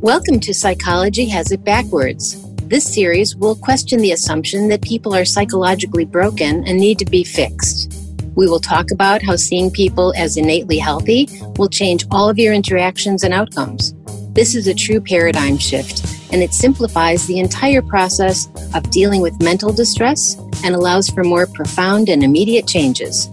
Welcome to Psychology Has It Backwards. This series will question the assumption that people are psychologically broken and need to be fixed. We will talk about how seeing people as innately healthy will change all of your interactions and outcomes. This is a true paradigm shift, and it simplifies the entire process of dealing with mental distress and allows for more profound and immediate changes.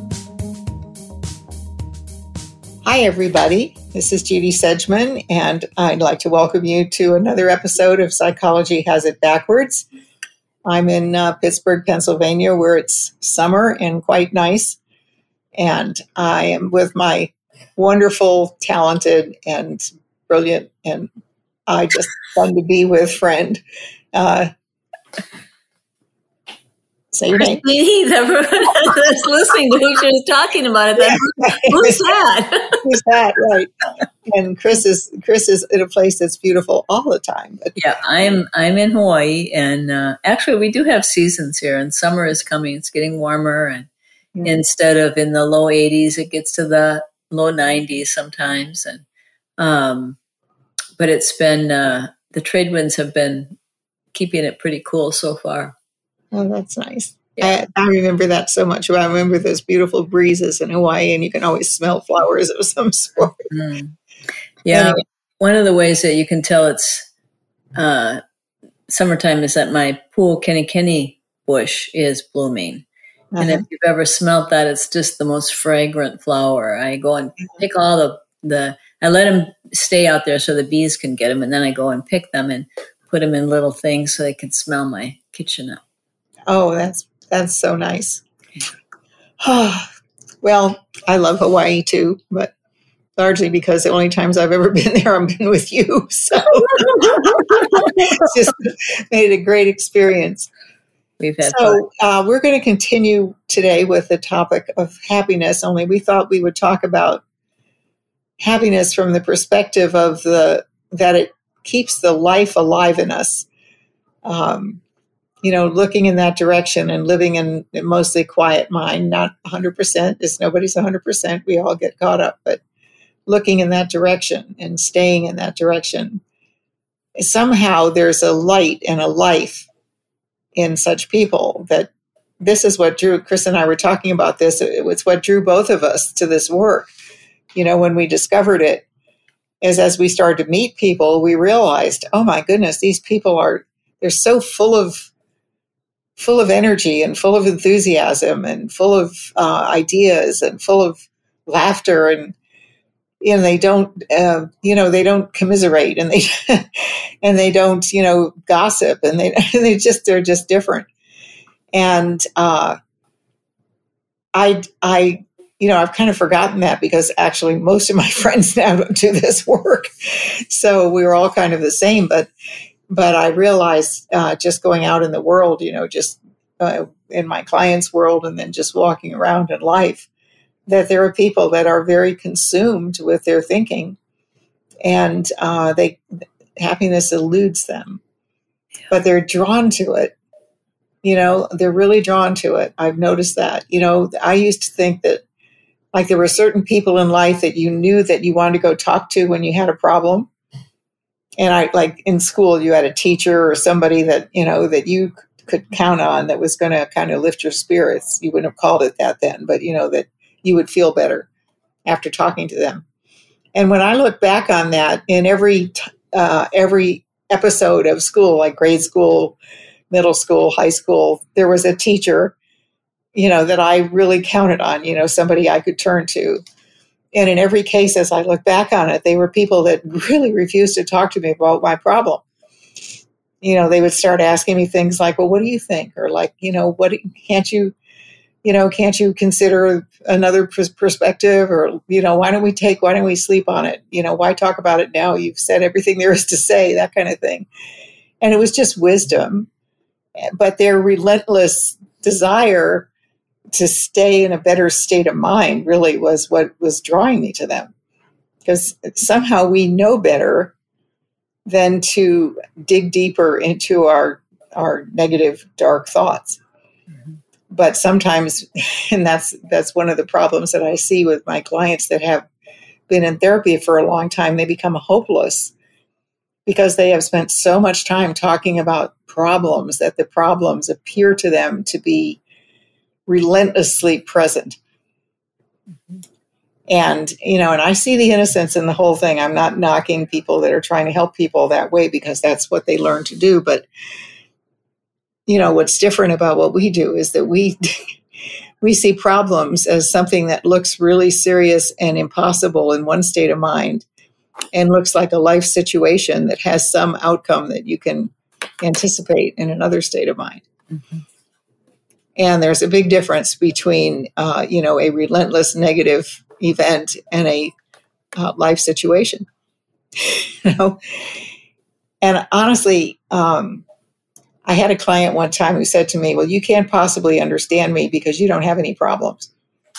Hi, everybody. This is Judy Sedgman, and I'd like to welcome you to another episode of Psychology Has It Backwards. I'm in Pittsburgh, Pennsylvania, where it's summer and quite nice. And I am with my wonderful, talented, and brilliant, and I just fun to be with friend. Say your name. Everyone that's listening to who she was talking about it. Who's that? Who's that? Right. And Chris is in a place that's beautiful all the time. But yeah, I'm in Hawaii, and actually we do have seasons here, and summer is coming. It's getting warmer, and instead of in the low 80s, it gets to the low 90s sometimes. And but it's been the trade winds have been keeping it pretty cool so far. Oh, that's nice. Yeah. I remember that so much. I remember those beautiful breezes in Hawaii, and you can always smell flowers of some sort. Mm. Yeah. Anyway. One of the ways that you can tell it's summertime is that my pool kenikeni bush is blooming. Uh-huh. And if you've ever smelt that, it's just the most fragrant flower. I go and pick all I let them stay out there so the bees can get them, and then I go and pick them and put them in little things so they can smell my kitchen up. Oh, that's so nice. Well, I love Hawaii too, but largely because the only times I've ever been there, I've been with you. So it's just made it a great experience. We've had fun. We're going to continue today with the topic of happiness, only we thought we would talk about happiness from the perspective of that it keeps the life alive in us. Looking in that direction and living in a mostly quiet mind, not 100%, as nobody's 100%. We all get caught up, but looking in that direction and staying in that direction. Somehow there's a light and a life in such people that this is what drew, Chris and I were talking about this. It's what drew both of us to this work. When we discovered it, is as we started to meet people, we realized, oh my goodness, these people they're so full of energy and full of enthusiasm and full of ideas and full of laughter, and they don't they don't commiserate, and they don't gossip, and they're just different. And I've kind of forgotten that, because actually most of my friends now do this work, so we were all kind of the same, But I realized just going out in the world, in my clients' world, and then just walking around in life, that there are people that are very consumed with their thinking, and happiness eludes them, but they're drawn to it. They're really drawn to it. I've noticed that. I used to think that, like, there were certain people in life that you knew that you wanted to go talk to when you had a problem. And like in school, you had a teacher or somebody that you could count on that was going to kind of lift your spirits. You wouldn't have called it that then, but that you would feel better after talking to them. And when I look back on that, in every episode of school, like grade school, middle school, high school, there was a teacher, that I really counted on, somebody I could turn to. And in every case, as I look back on it, they were people that really refused to talk to me about my problem. They would start asking me things like, well, what do you think? Or like, what can't you consider another perspective? Or, why don't we sleep on it? Why talk about it now? You've said everything there is to say, that kind of thing. And it was just wisdom, but their relentless desire to stay in a better state of mind really was what was drawing me to them, because somehow we know better than to dig deeper into our negative, dark thoughts. Mm-hmm. But sometimes, and that's one of the problems that I see with my clients that have been in therapy for a long time, they become hopeless because they have spent so much time talking about problems that the problems appear to them to be relentlessly present. And, and I see the innocence in the whole thing. I'm not knocking people that are trying to help people that way, because that's what they learn to do. But, what's different about what we do is that we see problems as something that looks really serious and impossible in one state of mind, and looks like a life situation that has some outcome that you can anticipate in another state of mind. Mm-hmm. And there's a big difference between, a relentless negative event and a life situation. And honestly, I had a client one time who said to me, "Well, you can't possibly understand me because you don't have any problems."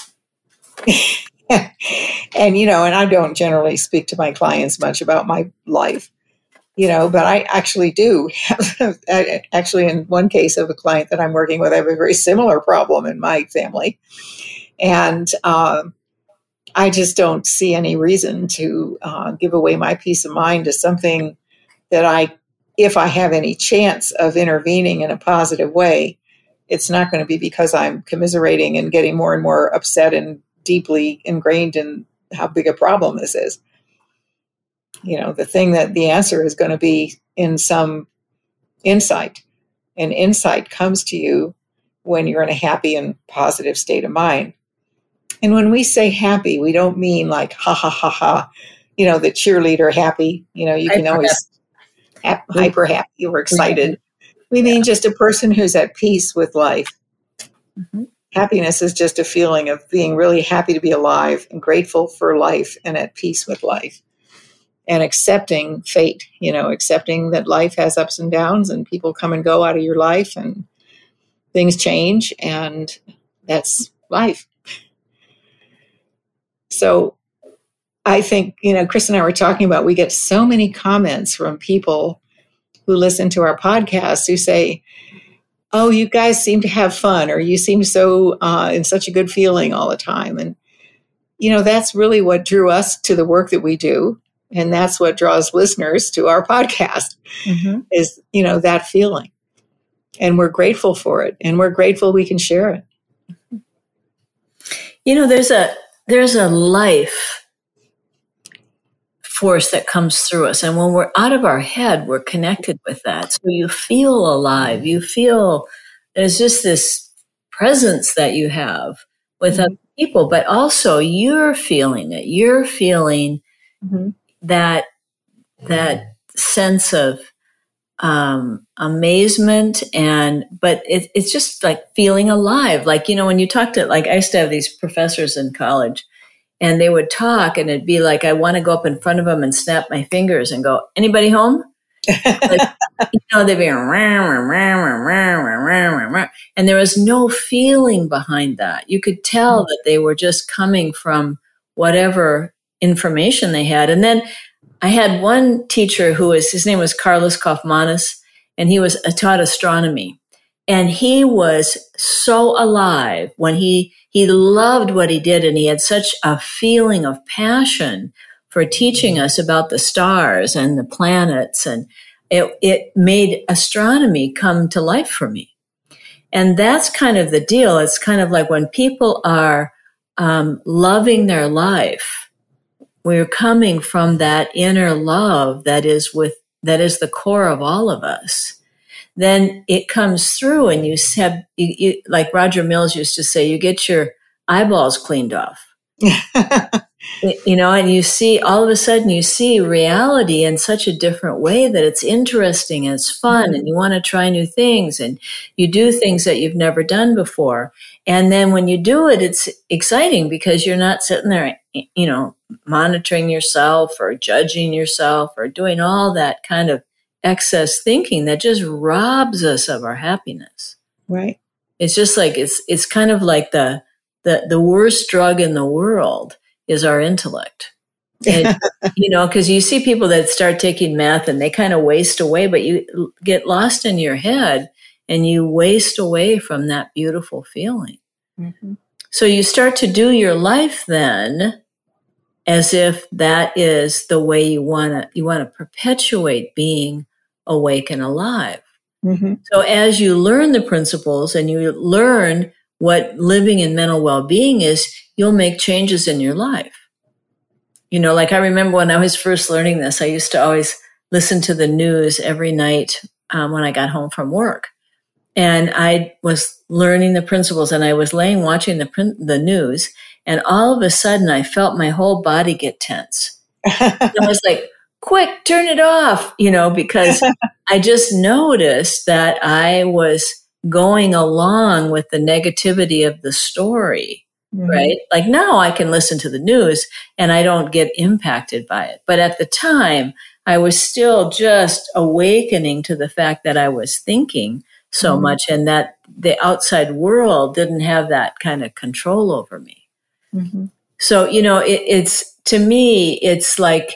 And I don't generally speak to my clients much about my life, but I actually do have, actually in one case of a client that I'm working with, I have a very similar problem in my family. And I just don't see any reason to give away my peace of mind to something that if I have any chance of intervening in a positive way, it's not going to be because I'm commiserating and getting more and more upset and deeply ingrained in how big a problem this is. The answer is going to be in some insight. And insight comes to you when you're in a happy and positive state of mind. And when we say happy, we don't mean like, ha, ha, ha, ha, the cheerleader happy, you can always hyper happy or excited. We mean just a person who's at peace with life. Mm-hmm. Happiness is just a feeling of being really happy to be alive and grateful for life and at peace with life, and accepting fate, accepting that life has ups and downs and people come and go out of your life and things change, and that's life. So I think, Chris and I were talking about, we get so many comments from people who listen to our podcast who say, "Oh, you guys seem to have fun," or "You seem so in such a good feeling all the time." And, that's really what drew us to the work that we do. And that's what draws listeners to our podcast, mm-hmm. is, that feeling. And we're grateful for it. And we're grateful we can share it. There's a life force that comes through us. And when we're out of our head, we're connected with that. So you feel alive. You feel there's just this presence that you have with mm-hmm. other people, but also you're feeling it. You're feeling mm-hmm. that sense of amazement, but it's just like feeling alive. Like, when you talk to, like, I used to have these professors in college, and they would talk, and it'd be like, I want to go up in front of them and snap my fingers and go, "Anybody home?" Like, they'd be, and there was no feeling behind that. You could tell that they were just coming from whatever information they had. And then I had one teacher his name was Carlos Kaufmanis, and he taught astronomy. And he was so alive when he loved what he did, and he had such a feeling of passion for teaching us about the stars and the planets, and it made astronomy come to life for me. And that's kind of the deal. It's kind of like when people are loving their life, we're coming from that inner love that is the core of all of us. Then it comes through, and you like Roger Mills used to say, you get your eyeballs cleaned off. And you see, all of a sudden you see reality in such a different way that it's interesting and it's fun, and you want to try new things, and you do things that you've never done before. And then when you do it, it's exciting because you're not sitting there, monitoring yourself or judging yourself or doing all that kind of excess thinking that just robs us of our happiness. Right. It's just like, it's kind of like the worst drug in the world is our intellect. And, because you see people that start taking meth and they kind of waste away, but you get lost in your head and you waste away from that beautiful feeling. Mm-hmm. So you start to do your life then as if that is the way you want to perpetuate being awake and alive. Mm-hmm. So as you learn the principles and you learn what living in mental well-being is, you'll make changes in your life. Like I remember when I was first learning this, I used to always listen to the news every night when I got home from work. And I was learning the principles, and I was laying watching the news, and all of a sudden I felt my whole body get tense. I was like, quick, turn it off, because I just noticed that I was going along with the negativity of the story, right? Like now I can listen to the news and I don't get impacted by it. But at the time, I was still just awakening to the fact that I was thinking so much, and that the outside world didn't have that kind of control over me. Mm-hmm. So, it's, to me, it's like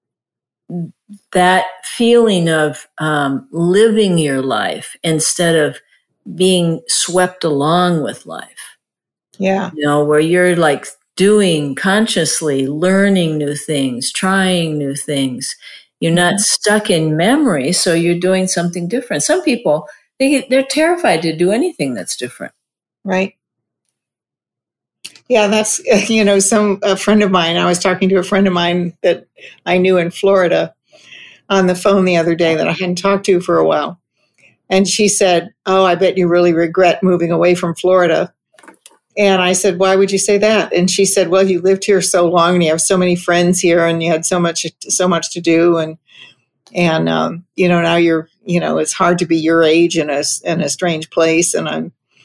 that feeling of living your life instead of being swept along with life. Yeah. Where you're like doing consciously, learning new things, trying new things. You're not stuck in memory, so you're doing something different. Some people, they're terrified to do anything that's different. Right. Yeah, that's, a friend of mine, I was talking to a friend of mine that I knew in Florida on the phone the other day that I hadn't talked to for a while. And she said, "Oh, I bet you really regret moving away from Florida." And I said, "Why would you say that?" And she said, "Well, you lived here so long and you have so many friends here and you had so much to do. And now you're, it's hard to be your age in a strange place." And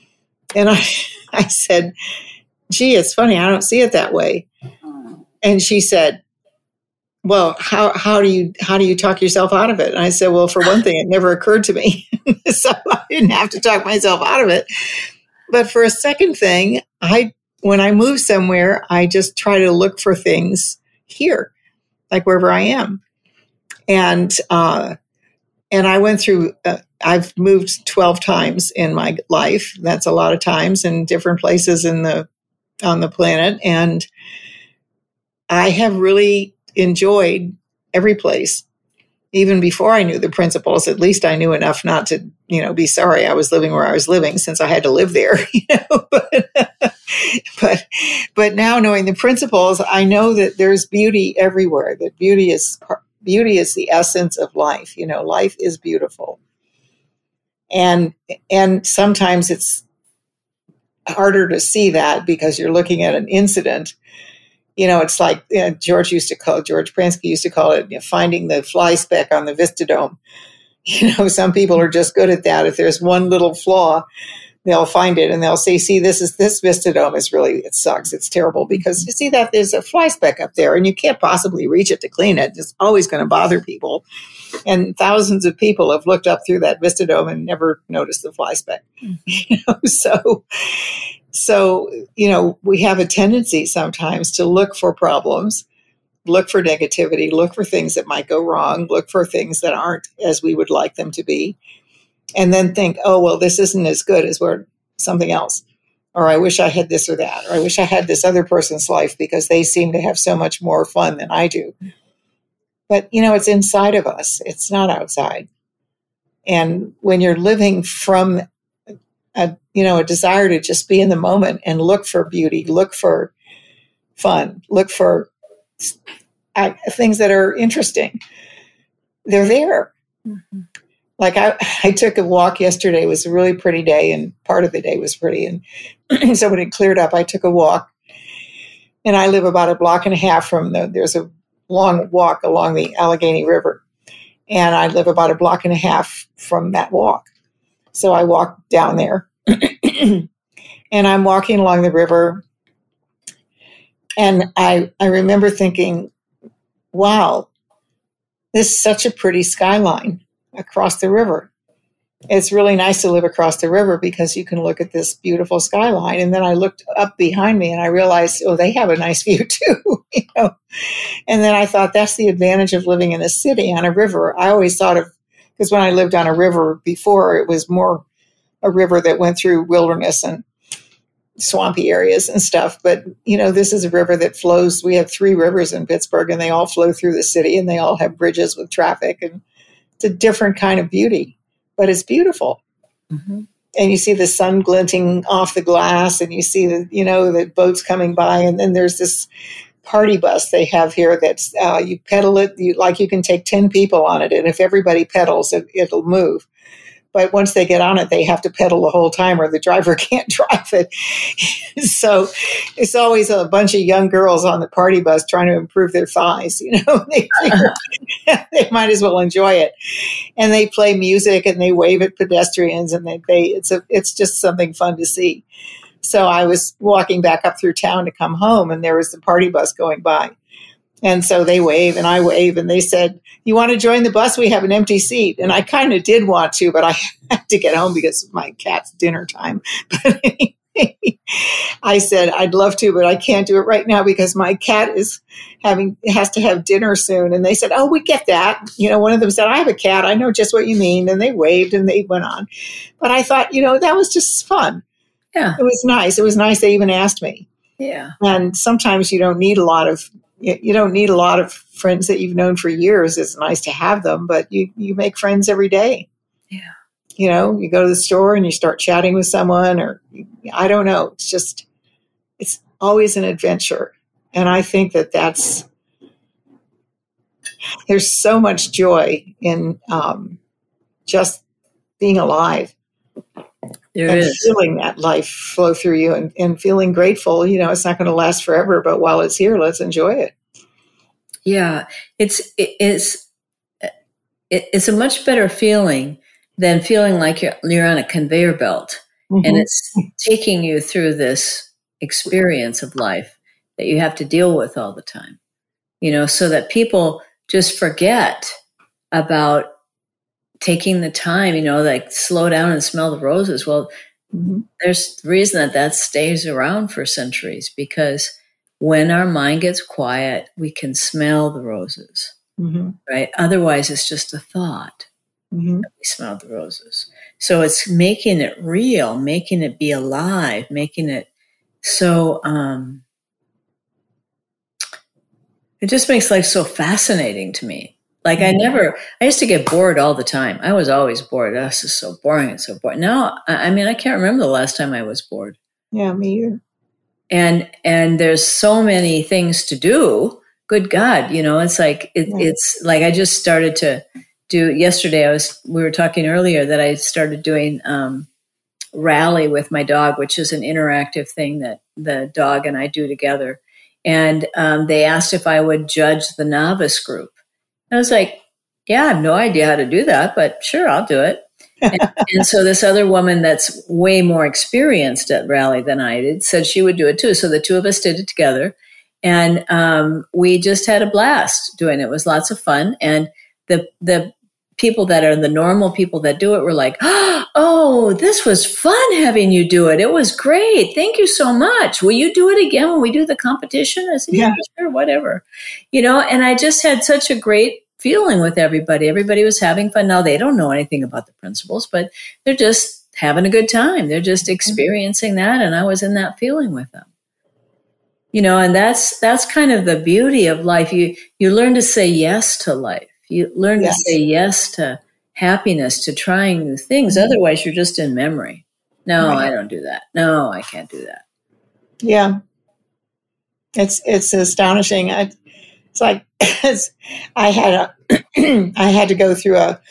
I said, "Gee, it's funny. I don't see it that way." And she said, "Well, how do you talk yourself out of it?" And I said, "Well, for one thing, it never occurred to me. So I didn't have to talk myself out of it. But for a second thing, when I move somewhere, I just try to look for things here, like wherever I am. And I went through, I've moved 12 times in my life. That's a lot of times in different places on the planet. And I have really enjoyed every place. Even before I knew the principles, at least I knew enough not to, be sorry I was living where I was living, since I had to live there, But now, knowing the principles, I know that there's beauty everywhere, that beauty is the essence of life. Life is beautiful. And sometimes it's harder to see that because you're looking at an incident. It's like George Pransky used to call it, finding the fly speck on the Vistadome. Some people are just good at that. If there's one little flaw, they'll find it and they'll say, "See, this Vistadome it sucks. It's terrible because you see that there's a fly speck up there and you can't possibly reach it to clean it. It's always going to bother people." And thousands of people have looked up through that Vistadome and never noticed the fly speck. So, we have a tendency sometimes to look for problems, look for negativity, look for things that might go wrong, look for things that aren't as we would like them to be, and then think, "Oh, well, this isn't as good as something else. Or I wish I had this or that. Or I wish I had this other person's life because they seem to have so much more fun than I do." But, it's inside of us. It's not outside. And when you're living from a desire to just be in the moment and look for beauty, look for fun, look for things that are interesting, they're there. Mm-hmm. Like I took a walk yesterday. It was a really pretty day, and part of the day was pretty. And so when it cleared up, I took a walk. And I live about a block and a half there's a long walk along the Allegheny River. And I live about a block and a half from that walk. So I walked down there. And I'm walking along the river. And I remember thinking, wow, this is such a pretty skyline across the river. It's really nice to live across the river because you can look at this beautiful skyline. And then I looked up behind me and I realized, oh, they have a nice view too, And then I thought, that's the advantage of living in a city on a river. I always thought because when I lived on a river before, it was more a river that went through wilderness and swampy areas and stuff. But, this is a river that flows. We have 3 rivers in Pittsburgh, and they all flow through the city, and they all have bridges with traffic. And it's a different kind of beauty, but it's beautiful. Mm-hmm. And you see the sun glinting off the glass, and you see the boats coming by. And then there's this party bus they have here that's you pedal it, you can take 10 people on it. And if everybody pedals, it'll move. But once they get on it, they have to pedal the whole time or the driver can't drive it. So it's always a bunch of young girls on the party bus trying to improve their thighs. They might as well enjoy it. And they play music and they wave at pedestrians, and it's just something fun to see. So I was walking back up through town to come home, and there was the party bus going by. And so they wave and I wave, and they said, "You want to join the bus? We have an empty seat." And I kind of did want to, but I had to get home because of my cat's dinner time. But anyway, I said, "I'd love to, but I can't do it right now because my cat has to have dinner soon." And they said, "Oh, we get that." One of them said, "I have a cat. I know just what you mean." And they waved and they went on. But I thought, that was just fun. Yeah. It was nice. It was nice they even asked me. Yeah. And sometimes you don't need a lot of friends that you've known for years. It's nice to have them, but you make friends every day. Yeah. You go to the store and you start chatting with someone, or I don't know. It's always an adventure. And I think there's so much joy in just being alive. There and is. Feeling that life flow through you and feeling grateful. It's not going to last forever, but while it's here, let's enjoy it. Yeah, it's a much better feeling than feeling like you're on a conveyor belt, mm-hmm. and it's taking you through this experience of life that you have to deal with all the time. So that people just forget about taking the time, like slow down and smell the roses. Well, mm-hmm. there's the reason that stays around for centuries, because when our mind gets quiet, we can smell the roses, mm-hmm. right? Otherwise, it's just a thought. Mm-hmm. That we smell the roses. So it's making it real, making it be alive, making it so, it just makes life so fascinating to me. Like I used to get bored all the time. I was always bored. Oh, this is so boring. It's so boring. Now, I can't remember the last time I was bored. Yeah, me either. And there's so many things to do. Good God, it's like, it's like I just started to do, yesterday we were talking earlier that I started doing Rally with my dog, which is an interactive thing that the dog and I do together. And they asked if I would judge the novice group. I was like, yeah, I have no idea how to do that, but sure, I'll do it. And so this other woman that's way more experienced at Rally than I did said she would do it too. So the two of us did it together, and we just had a blast doing it. It was lots of fun. And the people that are the normal people that do it were like, "Oh, this was fun having you do it. It was great. Thank you so much. Will you do it again when we do the competition?" I said, yeah, sure, whatever. And I just had such a great feeling with everybody. Everybody was having fun. Now, they don't know anything about the principles, but they're just having a good time. They're just experiencing that. And I was in that feeling with them. And that's kind of the beauty of life. You learn to say yes to life. You learn to say yes to happiness, to trying new things. Mm-hmm. Otherwise, you're just in memory. No, right. I don't do that. No, I can't do that. Yeah. It's astonishing. It's like I had to go through a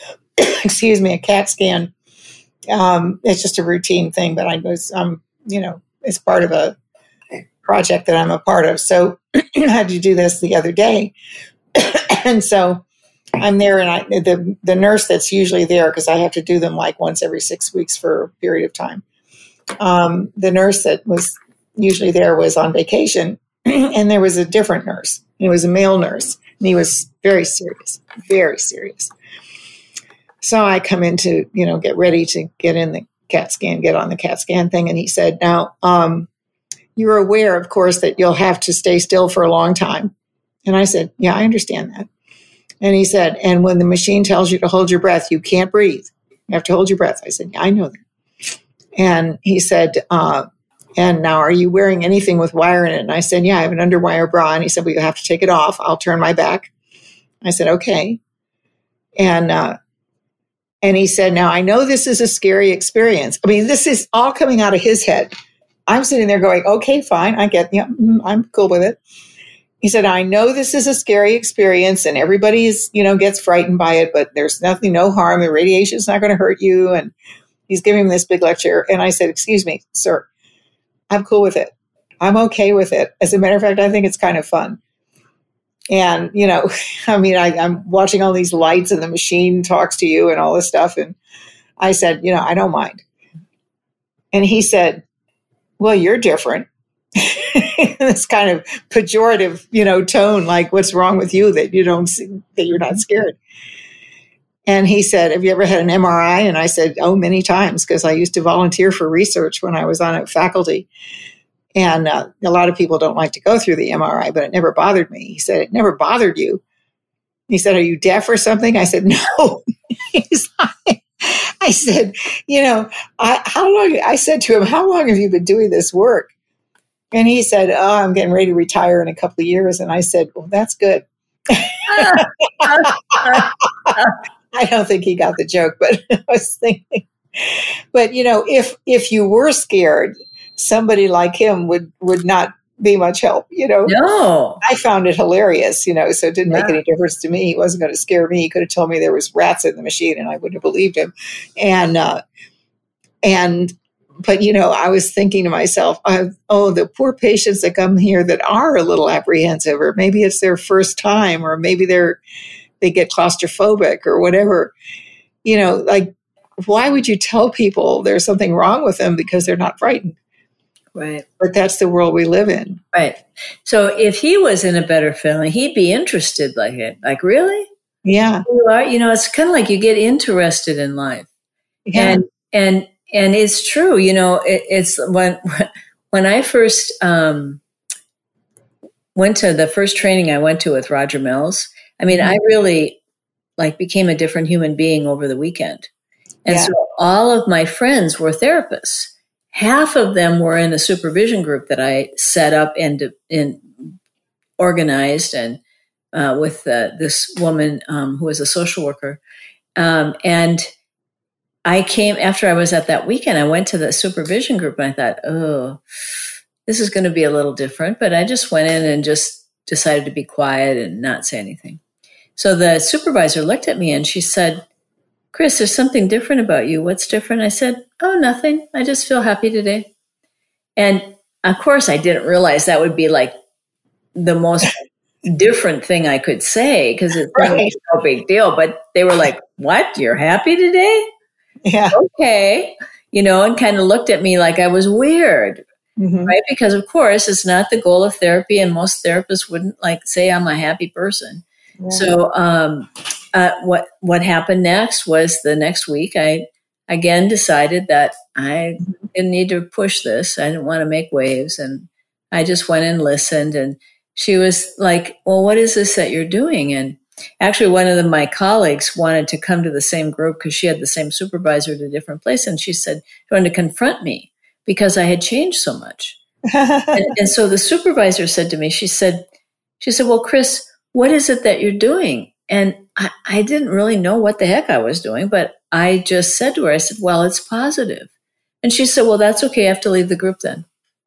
CAT scan. It's just a routine thing, but it's part of a project that I'm a part of. So I had to do this the other day. And so I'm there, and the nurse that's usually there, because I have to do them like once every 6 weeks for a period of time. The nurse that was usually there was on vacation, and there was a different nurse. It was a male nurse, and he was very serious, very serious. So I come in to, get ready to get in the CAT scan, get on the CAT scan thing. And he said, "Now, you're aware, of course, that you'll have to stay still for a long time." And I said, "Yeah, I understand that." And he said, "And when the machine tells you to hold your breath, you can't breathe. You have to hold your breath." I said, "Yeah, I know that." And he said, And now, are you wearing anything with wire in it? And I said, yeah, I have an underwire bra. And he said, well, you have to take it off. I'll turn my back. I said, okay. And he said, now, I know this is a scary experience. I mean, this is all coming out of his head. I'm sitting there going, okay, fine. I get, yeah, I'm cool with it. He said, I know this is a scary experience and everybody is, gets frightened by it, but there's nothing, no harm. The radiation is not going to hurt you. And he's giving me this big lecture. And I said, excuse me, sir, I'm cool with it. I'm okay with it. As a matter of fact, I think it's kind of fun. And, I mean, I'm watching all these lights and the machine talks to you and all this stuff. And I said, I don't mind. And he said, well, you're different. This kind of pejorative, tone, like, what's wrong with you that you don't see, that you're not scared? And he said, have you ever had an MRI? And I said, oh, many times, because I used to volunteer for research when I was on faculty. And a lot of people don't like to go through the MRI, but it never bothered me. He said, it never bothered you. He said, are you deaf or something? I said, no. He's like, I said, I said to him, how long have you been doing this work? And he said, oh, I'm getting ready to retire in a couple of years. And I said, well, that's good. I don't think he got the joke, but I was thinking, but if you were scared, somebody like him would not be much help, No. I found it hilarious, so it didn't make any difference to me. He wasn't going to scare me. He could have told me there was rats in the machine and I wouldn't have believed him. But I was thinking to myself, the poor patients that come here that are a little apprehensive, or maybe it's their first time, or maybe they get claustrophobic or whatever, like, why would you tell people there's something wrong with them because they're not frightened? Right. But that's the world we live in. Right. So if he was in a better feeling, he'd be interested like it. Like, really? Yeah. You are, it's kind of like you get interested in life. Yeah. And it's true, it's when I first went to the first training I went to with Roger Mills, I mean, I really became a different human being over the weekend. And so all of my friends were therapists. Half of them were in a supervision group that I set up and organized, and with this woman who was a social worker. And I came after I was at that weekend, I went to the supervision group and I thought, oh, this is going to be a little different. But I just went in and just decided to be quiet and not say anything. So the supervisor looked at me and she said, Chris, there's something different about you. What's different? I said, oh, nothing. I just feel happy today. And of course, I didn't realize that would be like the most different thing I could say, because it's no big deal. But they were like, what? You're happy today? Yeah. Okay. And kind of looked at me like I was weird. Mm-hmm. Right? Because of course it's not the goal of therapy, and most therapists wouldn't say I'm a happy person. Yeah. So what happened next was the next week I again decided that I didn't need to push this. I didn't want to make waves, and I just went and listened. And she was like, well, what is this that you're doing? And actually, one of my colleagues wanted to come to the same group because she had the same supervisor at a different place. And she said, she wanted to confront me because I had changed so much. and so the supervisor said to me, she said, well, Chris, what is it that you're doing? And I didn't really know what the heck I was doing, but I just said to her, I said, well, it's positive. And she said, well, that's okay. I have to leave the group then.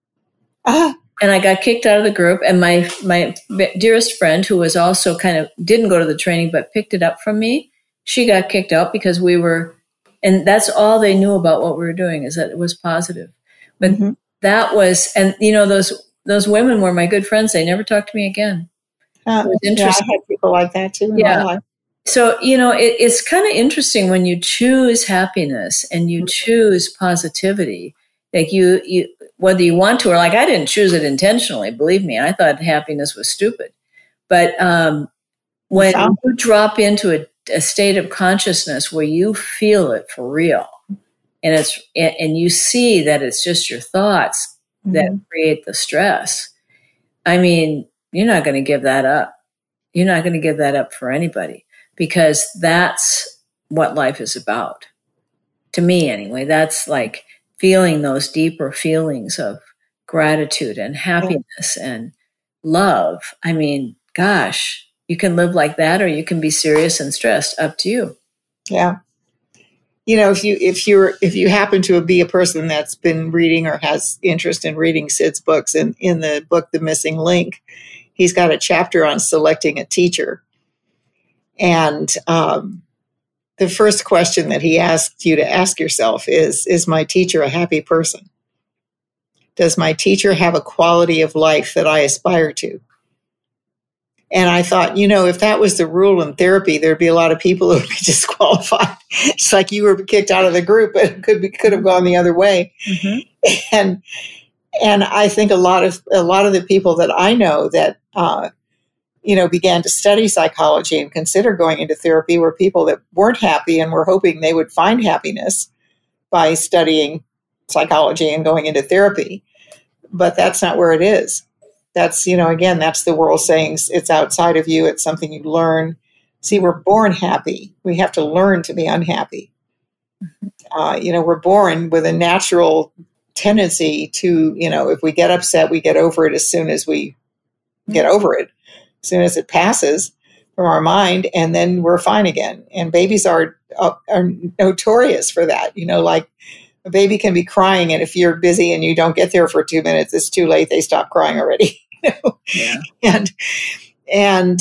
And I got kicked out of the group. And my dearest friend, who was also didn't go to the training, but picked it up from me, she got kicked out because and that's all they knew about what we were doing, is that it was positive. But that was, and those women were my good friends. They never talked to me again. It was interesting. Yeah, I had people like that too. Yeah. So, it's kind of interesting when you choose happiness and you choose positivity, like you whether you want to or I didn't choose it intentionally. Believe me, I thought happiness was stupid. But when you drop into a state of consciousness where you feel it for real, and you see that it's just your thoughts that create the stress, I mean, you're not going to give that up. You're not going to give that up for anybody, because that's what life is about. To me, anyway, that's like feeling those deeper feelings of gratitude and happiness and love. I mean, gosh, you can live like that, or you can be serious and stressed. Up to you. Yeah. You know, if you happen to be a person that's been reading or has interest in reading Sid's books, and in the book The Missing Link, he's got a chapter on selecting a teacher. And the first question that he asks you to ask yourself is my teacher a happy person? Does my teacher have a quality of life that I aspire to? And I thought, you know, if that was the rule in therapy, there'd be a lot of people who would be disqualified. It's like you were kicked out of the group, but it could have gone the other way. Mm-hmm. And I think a lot of the people that I know that began to study psychology and consider going into therapy were people that weren't happy and were hoping they would find happiness by studying psychology and going into therapy. But that's not where it is. That's, again, that's the world saying it's outside of you. It's something you learn. See, we're born happy. We have to learn to be unhappy. We're born with a natural tendency to, if we get upset, we get over it as soon as we get over it, as soon as it passes from our mind, and then we're fine again. And babies are notorious for that. Like a baby can be crying, and if you're busy and you don't get there for 2 minutes, it's too late. They stop crying already. Yeah. And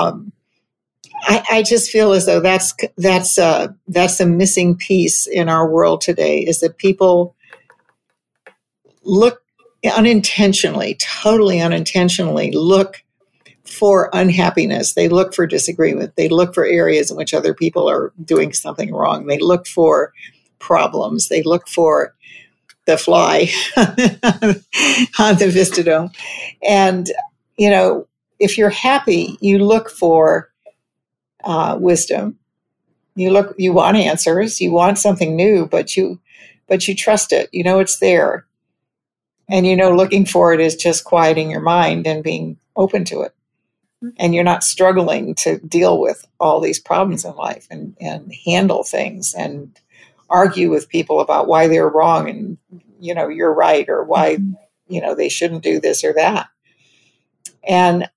I just feel as though that's a missing piece in our world today, is that people look totally unintentionally look for unhappiness. They look for disagreement. They look for areas in which other people are doing something wrong. They look for problems. They look for the fly on the Vistadome. And, if you're happy, you look for wisdom. You want answers. You want something new, but you trust it. It's there. And, looking for it is just quieting your mind and being open to it. And you're not struggling to deal with all these problems in life and handle things and argue with people about why they're wrong and, you're right, or why, they shouldn't do this or that. And,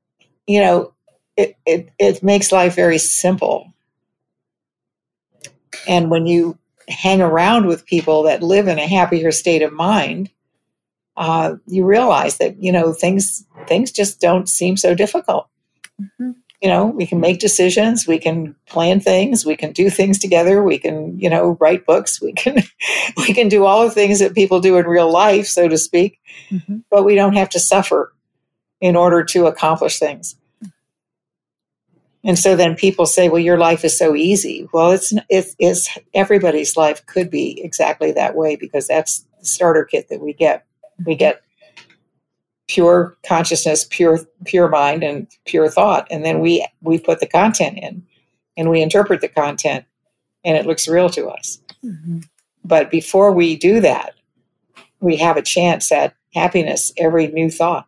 it makes life very simple. And when you hang around with people that live in a happier state of mind, you realize that, things just don't seem so difficult. Mm-hmm. We can make decisions, we can plan things, we can do things together, we can, write books, we can do all the things that people do in real life, so to speak, mm-hmm. but we don't have to suffer in order to accomplish things. And so then people say, well, your life is so easy. Well, it's everybody's life could be exactly that way, because that's the starter kit that we get. We get pure consciousness, pure mind, and pure thought. And then we put the content in, and we interpret the content, and it looks real to us. Mm-hmm. But before we do that, we have a chance at happiness every new thought.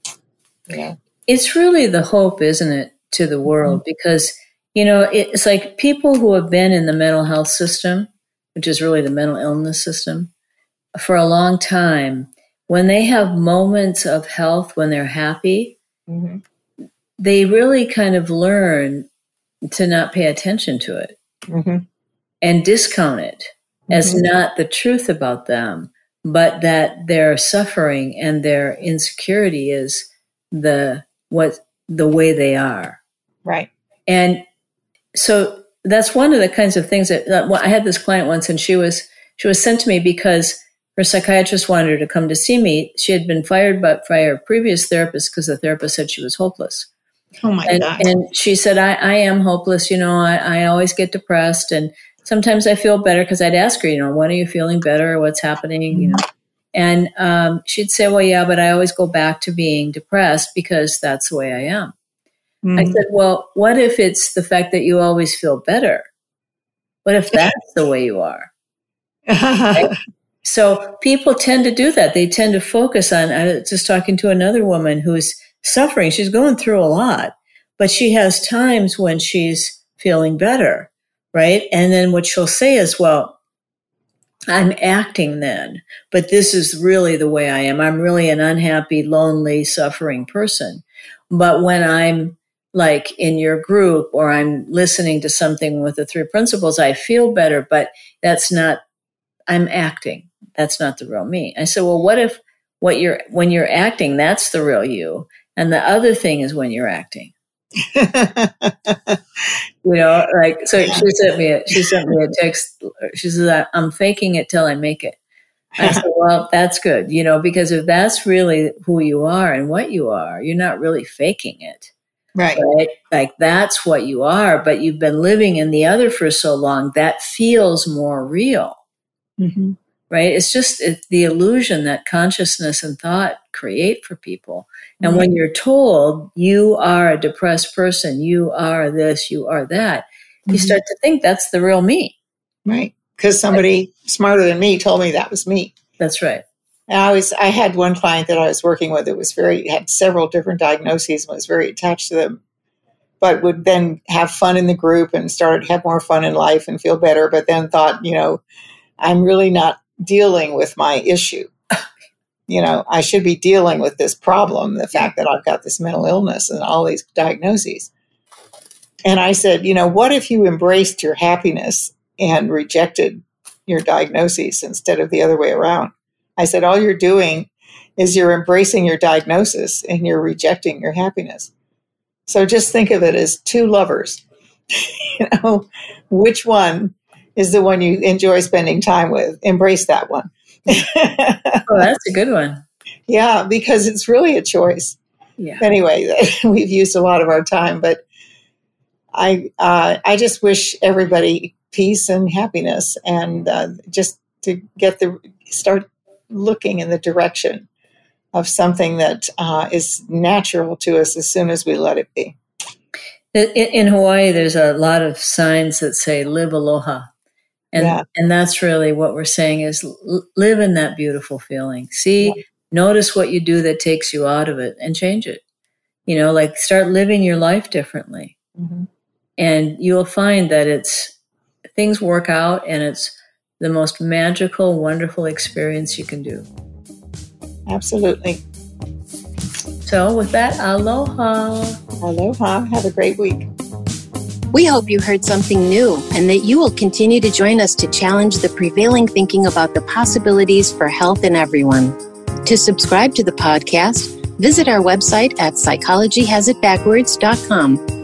It's really the hope, isn't it, to the world? Mm-hmm. Because, it's like people who have been in the mental health system, which is really the mental illness system, for a long time, when they have moments of health, when they're happy, mm-hmm. they really kind of learn to not pay attention to it, mm-hmm. and discount it mm-hmm. as not the truth about them, but that their suffering and their insecurity is the way they are. Right. And so that's one of the kinds of things that I had this client once, and she was sent to me because her psychiatrist wanted her to come to see me. She had been fired by her previous therapist because the therapist said she was hopeless. Oh my God. And she said, I am hopeless. I always get depressed, and sometimes I feel better, because I'd ask her, when are you feeling better? What's happening? And she'd say, well, yeah, but I always go back to being depressed because that's the way I am. Mm-hmm. I said, well, what if it's the fact that you always feel better? What if that's the way you are? Right? So people tend to do that. They tend to focus on, I was just talking to another woman who's suffering. She's going through a lot, but she has times when she's feeling better, right? And then what she'll say is, well, I'm acting then, but this is really the way I am. I'm really an unhappy, lonely, suffering person. But when I'm like in your group or I'm listening to something with the 3 principles, I feel better, but that's not, I'm acting. That's not the real me. I said, well, what if when you're acting, that's the real you. And the other thing is when you're acting. Like, so she sent me a text. She says, I'm faking it till I make it. I said, well, that's good, because if that's really who you are and what you are, you're not really faking it. Right? Like that's what you are, but you've been living in the other for so long, that feels more real. Mm-hmm. Right? It's the illusion that consciousness and thought create for people. And when you're told you are a depressed person, you are this, you are that, you start to think that's the real me. Right. Because somebody smarter than me told me that was me. That's right. And I had one client that I was working with that had several different diagnoses and was very attached to them, but would then have fun in the group and have more fun in life and feel better, but then thought, I'm really not dealing with my issue. I should be dealing with this problem, the fact that I've got this mental illness and all these diagnoses. And I said, what if you embraced your happiness and rejected your diagnoses instead of the other way around? I said, all you're doing is you're embracing your diagnosis and you're rejecting your happiness. So just think of it as 2 lovers. Which one is the one you enjoy spending time with? Embrace that one. Oh, that's a good one. Yeah, because it's really a choice. Yeah. Anyway, we've used a lot of our time, but I just wish everybody peace and happiness, and just to start looking in the direction of something that is natural to us as soon as we let it be. In Hawaii, there's a lot of signs that say "Live Aloha." And that's really what we're saying is live in that beautiful feeling. Notice what you do that takes you out of it and change it. Like start living your life differently. Mm-hmm. And you'll find that things work out and it's the most magical, wonderful experience you can do. Absolutely. So with that, aloha. Aloha. Have a great week. We hope you heard something new and that you will continue to join us to challenge the prevailing thinking about the possibilities for health in everyone. To subscribe to the podcast, visit our website at psychologyhasitbackwards.com.